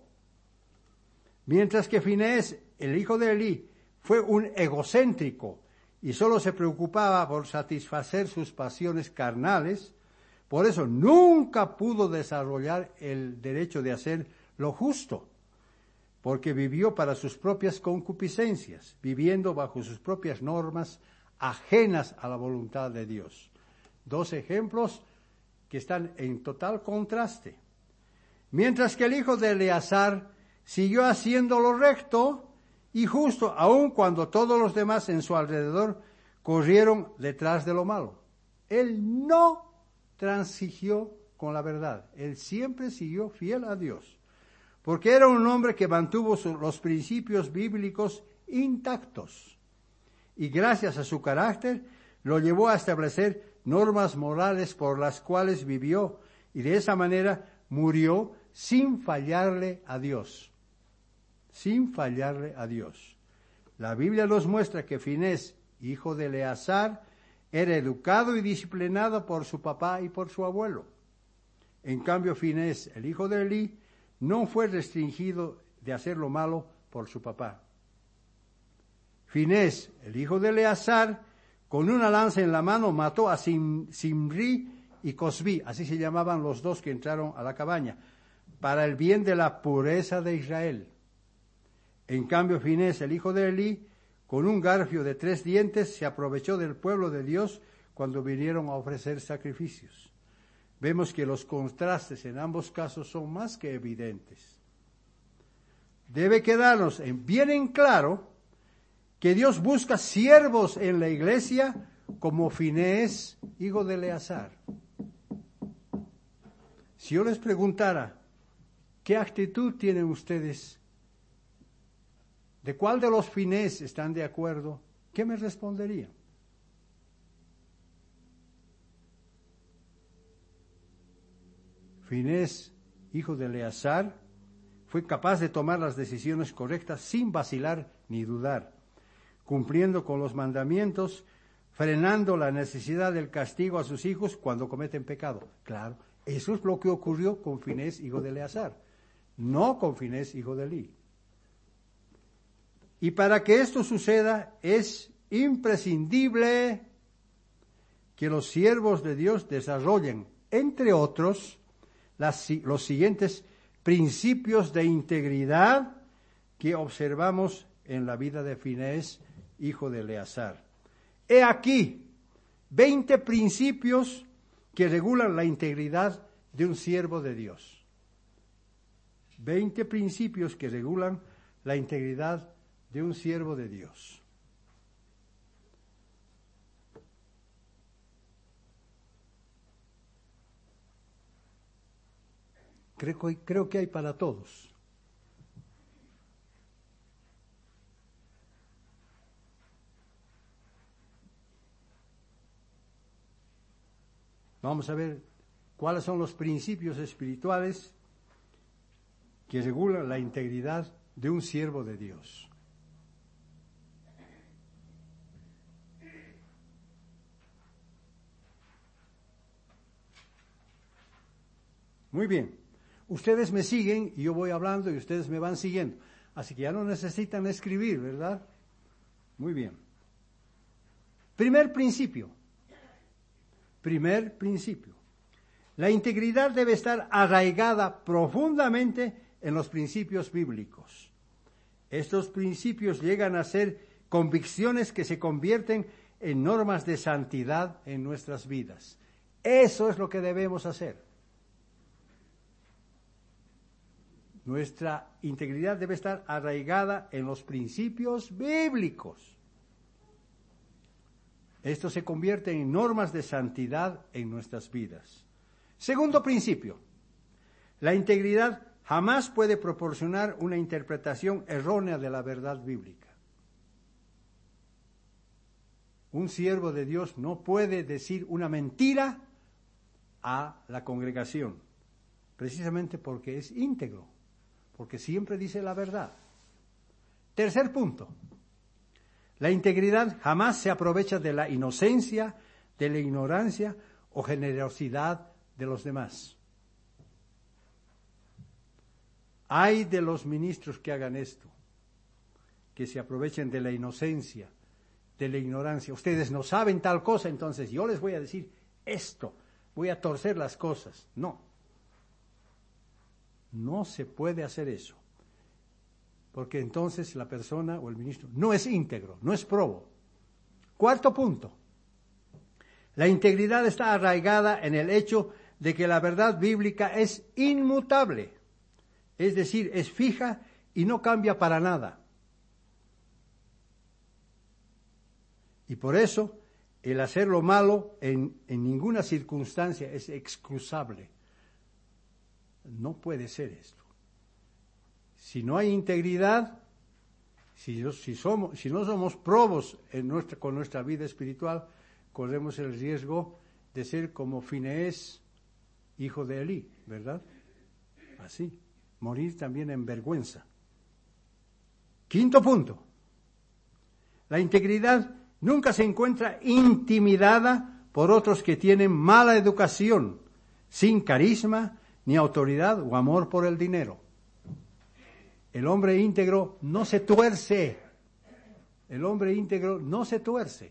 Mientras que Finehés, el hijo de Elí, fue un egocéntrico y solo se preocupaba por satisfacer sus pasiones carnales, por eso nunca pudo desarrollar el derecho de hacer lo justo, porque vivió para sus propias concupiscencias, viviendo bajo sus propias normas ajenas a la voluntad de Dios. Dos ejemplos que están en total contraste. Mientras que el hijo de Eleazar siguió haciendo lo recto y justo, aun cuando todos los demás en su alrededor corrieron detrás de lo malo. Él no transigió con la verdad. Él siempre siguió fiel a Dios, porque era un hombre que mantuvo los principios bíblicos intactos. Y gracias a su carácter, lo llevó a establecer normas morales por las cuales vivió, y de esa manera murió sin fallarle a Dios. Sin fallarle a Dios. La Biblia nos muestra que Finehés, hijo de Eleazar, era educado y disciplinado por su papá y por su abuelo. En cambio, Finehés, el hijo de Elí, no fue restringido de hacer lo malo por su papá. Finehés, el hijo de Eleazar, con una lanza en la mano mató a Simri y Cosbi, así se llamaban los dos que entraron a la cabaña, para el bien de la pureza de Israel. En cambio, Finehés, el hijo de Elí, con un garfio de 3 dientes, se aprovechó del pueblo de Dios cuando vinieron a ofrecer sacrificios. Vemos que los contrastes en ambos casos son más que evidentes. Debe quedarnos bien en claro que Dios busca siervos en la iglesia como Finehés, hijo de Eleazar. Si yo les preguntara, ¿qué actitud tienen ustedes? ¿De cuál de los Finehés están de acuerdo? ¿Qué me responderían? Finehés, hijo de Eleazar, fue capaz de tomar las decisiones correctas sin vacilar ni dudar, cumpliendo con los mandamientos, frenando la necesidad del castigo a sus hijos cuando cometen pecado. Claro, eso es lo que ocurrió con Finehés, hijo de Eleazar, no con Finehés, hijo de Elí. Y para que esto suceda, es imprescindible que los siervos de Dios desarrollen, entre otros, los siguientes principios de integridad que observamos en la vida de Finehés, hijo de Eleazar. He aquí 20 principios que regulan la integridad de un siervo de Dios. 20 principios que regulan la integridad de un siervo de Dios. Creo que hay para todos. Vamos a ver cuáles son los principios espirituales que regulan la integridad de un siervo de Dios. Muy bien, ustedes me siguen y yo voy hablando y ustedes me van siguiendo. Así que ya no necesitan escribir, ¿verdad? Muy bien. Primer principio. La integridad debe estar arraigada profundamente en los principios bíblicos. Estos principios llegan a ser convicciones que se convierten en normas de santidad en nuestras vidas. Eso es lo que debemos hacer. Nuestra integridad debe estar arraigada en los principios bíblicos. Esto se convierte en normas de santidad en nuestras vidas. Segundo principio. La integridad jamás puede proporcionar una interpretación errónea de la verdad bíblica. Un siervo de Dios no puede decir una mentira a la congregación, precisamente porque es íntegro, porque siempre dice la verdad. Tercer punto. La integridad jamás se aprovecha de la inocencia, de la ignorancia o generosidad de los demás. Ay de los ministros que hagan esto, que se aprovechen de la inocencia, de la ignorancia. Ustedes no saben tal cosa, entonces yo les voy a decir esto, voy a torcer las cosas. No. No se puede hacer eso. Porque entonces la persona o el ministro no es íntegro, no es probo. Cuarto punto. La integridad está arraigada en el hecho de que la verdad bíblica es inmutable. Es decir, es fija y no cambia para nada. Y por eso, el hacer lo malo en ninguna circunstancia es excusable. No puede ser esto. Si no hay integridad, si no somos probos con nuestra vida espiritual, corremos el riesgo de ser como Fineés, hijo de Elí, ¿verdad? Así, morir también en vergüenza. Quinto punto. La integridad nunca se encuentra intimidada por otros que tienen mala educación, sin carisma, ni autoridad o amor por el dinero. El hombre íntegro no se tuerce. El hombre íntegro no se tuerce.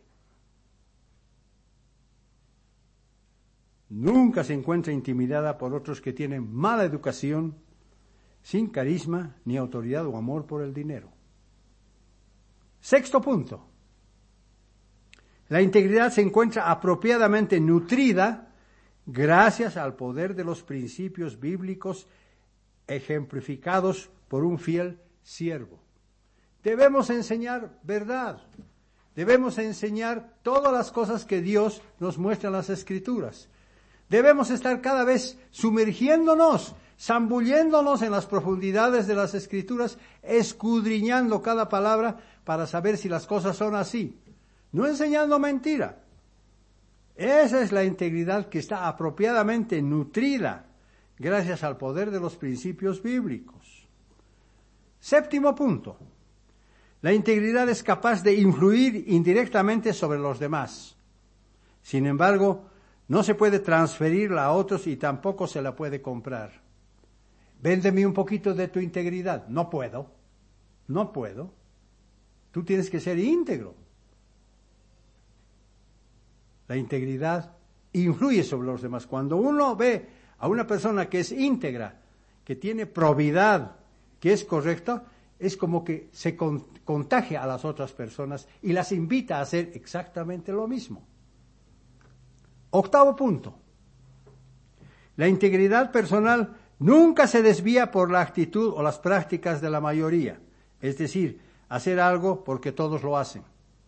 Nunca se encuentra intimidada por otros que tienen mala educación, sin carisma, ni autoridad o amor por el dinero. Sexto punto. La integridad se encuentra apropiadamente nutrida gracias al poder de los principios bíblicos ejemplificados por un fiel siervo. Debemos enseñar verdad. Debemos enseñar todas las cosas que Dios nos muestra en las Escrituras. Debemos estar cada vez sumergiéndonos, zambulléndonos en las profundidades de las Escrituras, escudriñando cada palabra para saber si las cosas son así. No enseñando mentira. Esa es la integridad que está apropiadamente nutrida gracias al poder de los principios bíblicos. Séptimo punto. La integridad es capaz de influir indirectamente sobre los demás. Sin embargo, no se puede transferirla a otros y tampoco se la puede comprar. Véndeme un poquito de tu integridad. No puedo. Tú tienes que ser íntegro. La integridad influye sobre los demás. Cuando uno ve a una persona que es íntegra, que tiene probidad, que es correcta, es como que se contagia a las otras personas y las invita a hacer exactamente lo mismo. Octavo punto. La integridad personal nunca se desvía por la actitud o las prácticas de la mayoría, es decir, hacer algo porque todos lo hacen.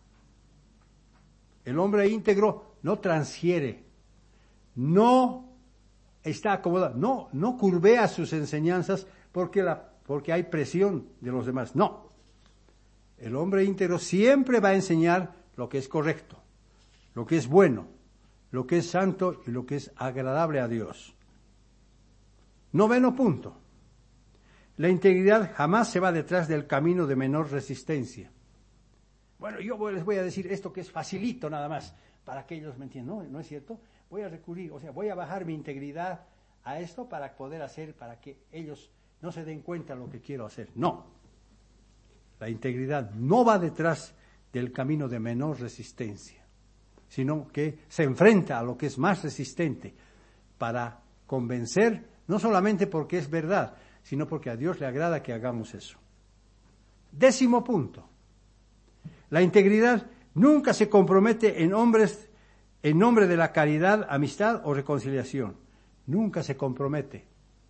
El hombre íntegro no transgiere, no está acomodado, no curvea sus enseñanzas porque hay presión de los demás. No. El hombre íntegro siempre va a enseñar lo que es correcto, lo que es bueno, lo que es santo y lo que es agradable a Dios. 9. punto. La integridad jamás se va detrás del camino de menor resistencia. Bueno, yo les voy a decir esto que es facilito nada más, para que ellos me entiendan. No, no es cierto. Voy a recurrir, voy a bajar mi integridad a esto para poder hacer, para que ellos no se den cuenta de lo que quiero hacer. No. La integridad no va detrás del camino de menor resistencia, sino que se enfrenta a lo que es más resistente para convencer, no solamente porque es verdad, sino porque a Dios le agrada que hagamos eso. 10. punto. La integridad nunca se compromete en nombre de la caridad, amistad o reconciliación. Nunca se compromete.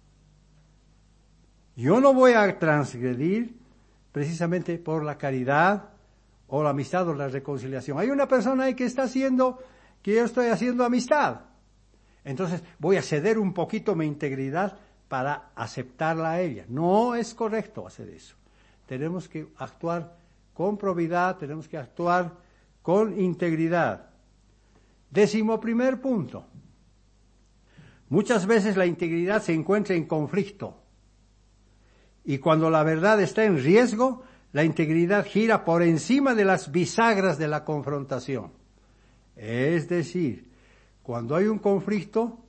Yo no voy a transgredir precisamente por la caridad o la amistad o la reconciliación. Hay una persona ahí que está haciendo que yo estoy haciendo amistad. Entonces voy a ceder un poquito mi integridad para aceptarla a ella. No es correcto hacer eso. Tenemos que actuar con probidad, tenemos que actuar con integridad. 11. punto. Muchas veces la integridad se encuentra en conflicto. Y cuando la verdad está en riesgo, la integridad gira por encima de las bisagras de la confrontación. Es decir, cuando hay un conflicto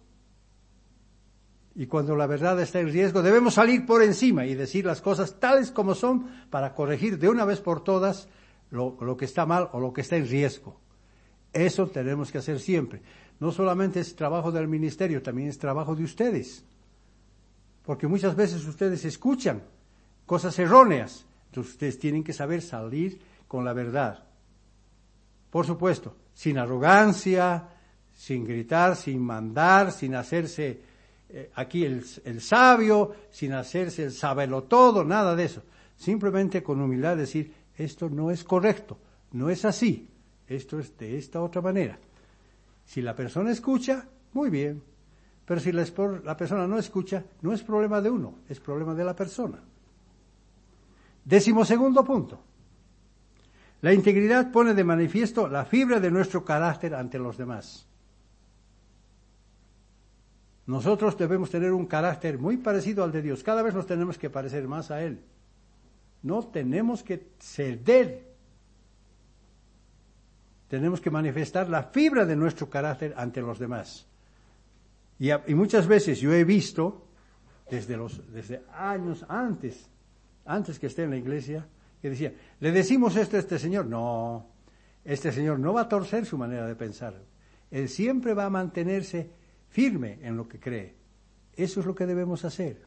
y cuando la verdad está en riesgo, debemos salir por encima y decir las cosas tales como son para corregir de una vez por todas lo que está mal o lo que está en riesgo. Eso tenemos que hacer siempre. No solamente es trabajo del ministerio, también es trabajo de ustedes. Porque muchas veces ustedes escuchan cosas erróneas. Entonces ustedes tienen que saber salir con la verdad. Por supuesto, sin arrogancia, sin gritar, sin mandar, sin hacerse aquí el sabio, sin hacerse el sabelotodo, nada de eso. Simplemente con humildad decir, esto no es correcto, no es así, esto es de esta otra manera. Si la persona escucha, muy bien. Pero si la persona no escucha, no es problema de uno, es problema de la persona. 12. punto. La integridad pone de manifiesto la fibra de nuestro carácter ante los demás. Nosotros debemos tener un carácter muy parecido al de Dios. Cada vez nos tenemos que parecer más a Él. No tenemos que ceder. Tenemos que manifestar la fibra de nuestro carácter ante los demás. Y muchas veces yo he visto, desde años antes que esté en la iglesia, que decía, le decimos esto a este señor. No, este señor no va a torcer su manera de pensar. Él siempre va a mantenerse firme en lo que cree. Eso es lo que debemos hacer.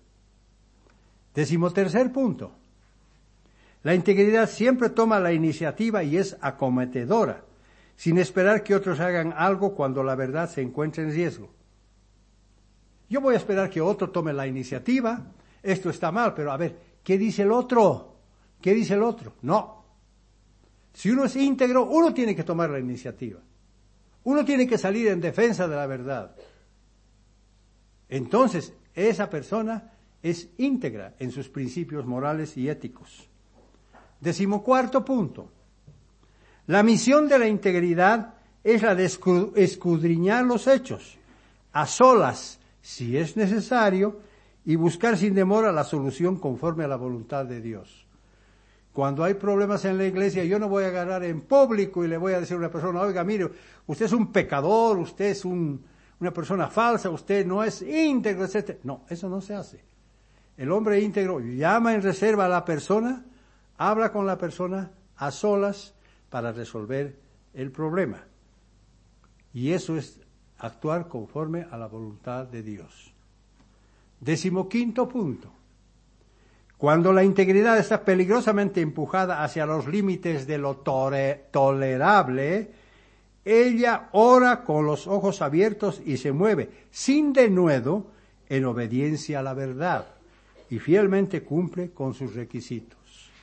13. punto. La integridad siempre toma la iniciativa y es acometedora, sin esperar que otros hagan algo cuando la verdad se encuentra en riesgo. Yo voy a esperar que otro tome la iniciativa. Esto está mal, pero a ver, ¿qué dice el otro? ¿Qué dice el otro? No. Si uno es íntegro, uno tiene que tomar la iniciativa. Uno tiene que salir en defensa de la verdad. Entonces, esa persona es íntegra en sus principios morales y éticos. 14. punto. La misión de la integridad es la de escudriñar los hechos, a solas, si es necesario, y buscar sin demora la solución conforme a la voluntad de Dios. Cuando hay problemas en la iglesia, yo no voy a agarrar en público y le voy a decir a una persona, oiga, mire, usted es un pecador, usted es una persona falsa, usted no es íntegro, etc. No, eso no se hace. El hombre íntegro llama en reserva a la persona, habla con la persona a solas para resolver el problema. Y eso es actuar conforme a la voluntad de Dios. 15. punto. Cuando la integridad está peligrosamente empujada hacia los límites de lo tolerable, ella ora con los ojos abiertos y se mueve sin denuedo en obediencia a la verdad y fielmente cumple con sus requisitos.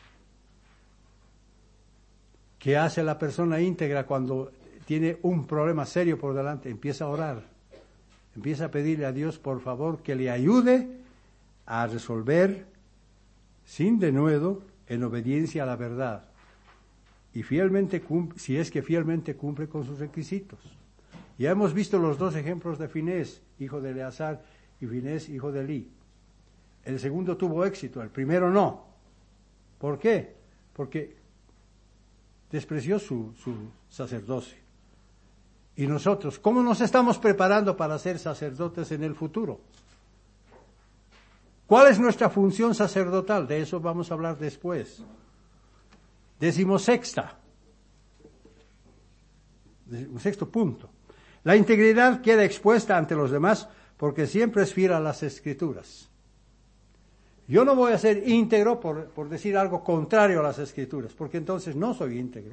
¿Qué hace la persona íntegra cuando tiene un problema serio por delante? Empieza a orar, empieza a pedirle a Dios por favor que le ayude a resolver sin denuedo en obediencia a la verdad. Y fielmente cumple, si es que fielmente cumple con sus requisitos. Ya hemos visto los dos ejemplos de Finés, hijo de Eleazar, y Finés, hijo de Elí. El segundo tuvo éxito, el primero no. ¿Por qué? Porque despreció su sacerdocio. Y nosotros, ¿cómo nos estamos preparando para ser sacerdotes en el futuro? ¿Cuál es nuestra función sacerdotal? De eso vamos a hablar después. 16º punto. La integridad queda expuesta ante los demás porque siempre es fiel a las Escrituras. Yo no voy a ser íntegro por decir algo contrario a las Escrituras, porque entonces no soy íntegro.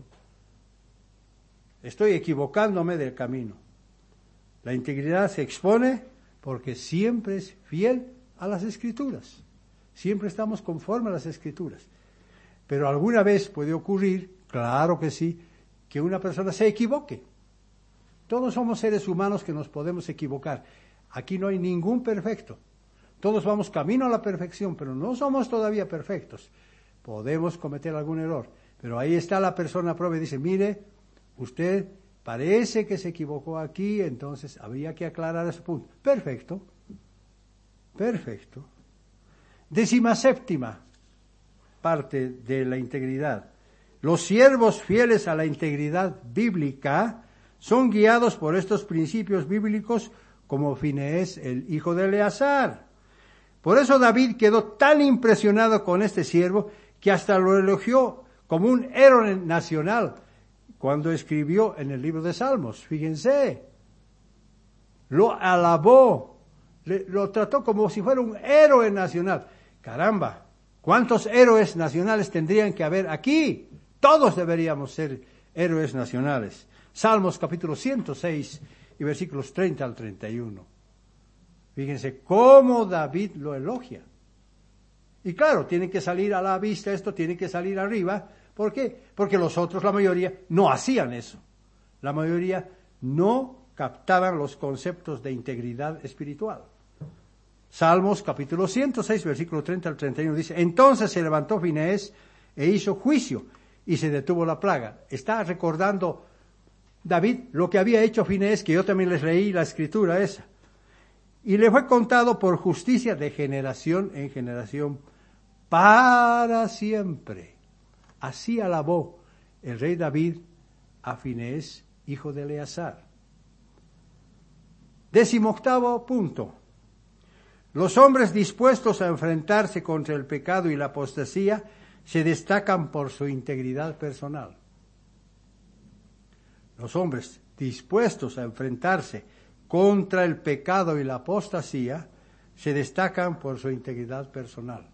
Estoy equivocándome del camino. La integridad se expone porque siempre es fiel a las Escrituras. Siempre estamos conforme a las Escrituras. Pero alguna vez puede ocurrir, claro que sí, que una persona se equivoque. Todos somos seres humanos que nos podemos equivocar. Aquí no hay ningún perfecto. Todos vamos camino a la perfección, pero no somos todavía perfectos. Podemos cometer algún error. Pero ahí está la persona a prueba y dice, mire, usted parece que se equivocó aquí, entonces habría que aclarar ese punto. Perfecto. Perfecto. 17ª parte de la integridad. Los siervos fieles a la integridad bíblica son guiados por estos principios bíblicos como Finehés, el hijo de Eleazar. Por eso David quedó tan impresionado con este siervo que hasta lo elogió como un héroe nacional cuando escribió en el libro de Salmos. Fíjense, lo alabó, lo trató como si fuera un héroe nacional. Caramba, ¿cuántos héroes nacionales tendrían que haber aquí? Todos deberíamos ser héroes nacionales. Salmos capítulo 106 y versículos 30 al 31. Fíjense cómo David lo elogia. Y claro, tiene que salir a la vista, esto tiene que salir arriba. ¿Por qué? Porque los otros, la mayoría, no hacían eso. La mayoría no captaban los conceptos de integridad espiritual. Salmos capítulo 106, versículo 30 al 31 dice, entonces se levantó Finehés e hizo juicio y se detuvo la plaga. Está recordando David lo que había hecho Finehés, que yo también les leí la escritura esa. Y le fue contado por justicia de generación en generación para siempre. Así alabó el rey David a Finehés, hijo de Eleazar. 18º punto. Los hombres dispuestos a enfrentarse contra el pecado y la apostasía se destacan por su integridad personal. Los hombres dispuestos a enfrentarse contra el pecado y la apostasía se destacan por su integridad personal.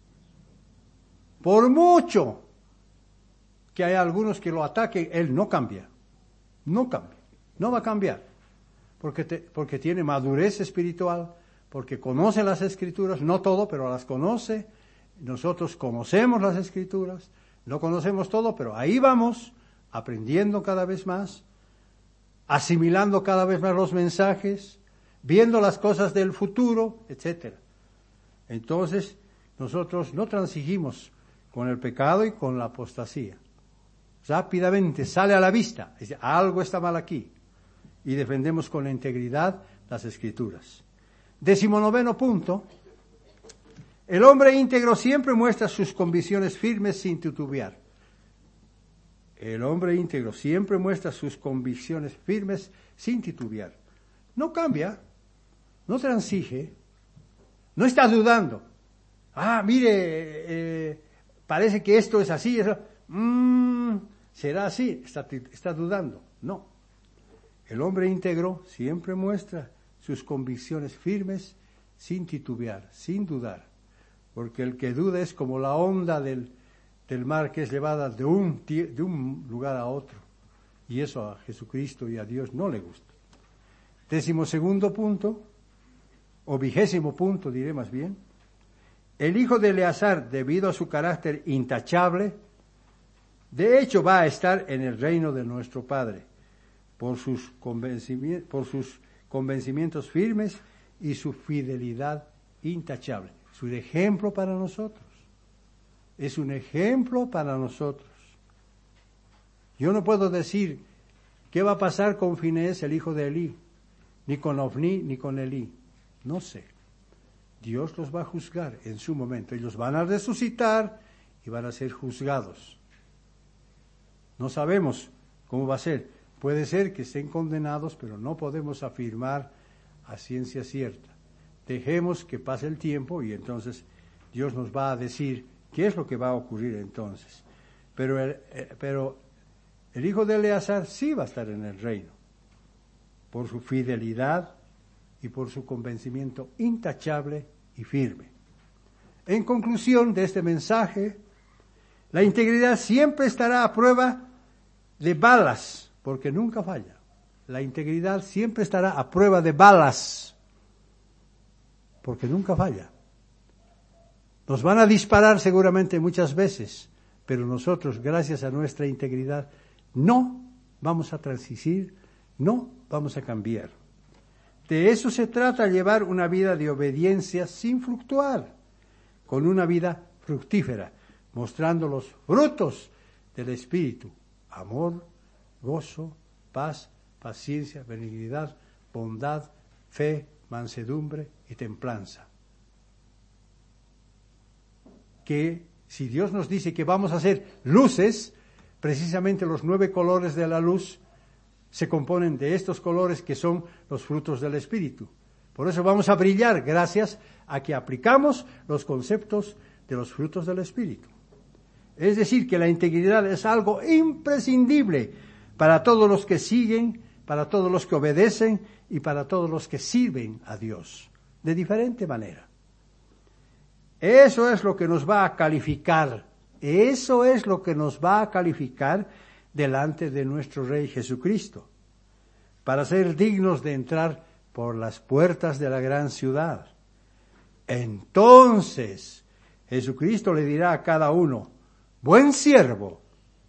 Por mucho que hay algunos que lo ataquen, él no cambia. No cambia. No va a cambiar. Porque tiene madurez espiritual, porque conoce las Escrituras, no todo, pero las conoce. Nosotros conocemos las Escrituras, no conocemos todo, pero ahí vamos, aprendiendo cada vez más, asimilando cada vez más los mensajes, viendo las cosas del futuro, etc. Entonces, nosotros no transigimos con el pecado y con la apostasía. Rápidamente sale a la vista, dice, algo está mal aquí, y defendemos con la integridad las Escrituras. 19º punto. El hombre íntegro siempre muestra sus convicciones firmes sin titubear. El hombre íntegro siempre muestra sus convicciones firmes sin titubear. No cambia, no transige, no está dudando. Mire, parece que esto es así, eso. ¿Será así? Está dudando. No. El hombre íntegro siempre muestra sus convicciones firmes sin titubear, sin dudar. Porque el que duda es como la onda del mar que es llevada de un lugar a otro. Y eso a Jesucristo y a Dios no le gusta. 12º punto, o 20º punto diré más bien. El hijo de Eleazar, debido a su carácter intachable, de hecho va a estar en el reino de nuestro Padre, por sus convencimientos firmes y su fidelidad intachable. Es un ejemplo para nosotros. Es un ejemplo para nosotros. Yo no puedo decir qué va a pasar con Finés, el hijo de Elí, ni con Ofní, ni con Elí. No sé. Dios los va a juzgar en su momento. Ellos van a resucitar y van a ser juzgados. No sabemos cómo va a ser. Puede ser que estén condenados, pero no podemos afirmar a ciencia cierta. Dejemos que pase el tiempo y entonces Dios nos va a decir qué es lo que va a ocurrir entonces. Pero el hijo de Eleazar sí va a estar en el reino, por su fidelidad y por su convencimiento intachable y firme. En conclusión de este mensaje, la integridad siempre estará a prueba de balas, porque nunca falla. La integridad siempre estará a prueba de balas, porque nunca falla. Nos van a disparar seguramente muchas veces, pero nosotros, gracias a nuestra integridad, no vamos a transigir, no vamos a cambiar. De eso se trata, llevar una vida de obediencia sin fluctuar, con una vida fructífera, mostrando los frutos del Espíritu: amor, gozo, paz, paciencia, benignidad, bondad, fe, mansedumbre y templanza. Que si Dios nos dice que vamos a ser luces, precisamente los 9 colores de la luz se componen de estos colores que son los frutos del Espíritu. Por eso vamos a brillar gracias a que aplicamos los conceptos de los frutos del Espíritu. Es decir, que la integridad es algo imprescindible para todos los que siguen, para todos los que obedecen y para todos los que sirven a Dios, de diferente manera. Eso es lo que nos va a calificar, eso es lo que nos va a calificar delante de nuestro Rey Jesucristo, para ser dignos de entrar por las puertas de la gran ciudad. Entonces, Jesucristo le dirá a cada uno: buen siervo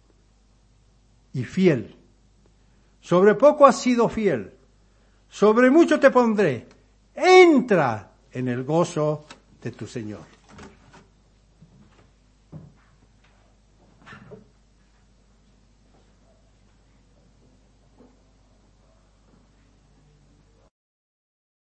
y fiel. Sobre poco has sido fiel, sobre mucho te pondré. Entra en el gozo de tu Señor.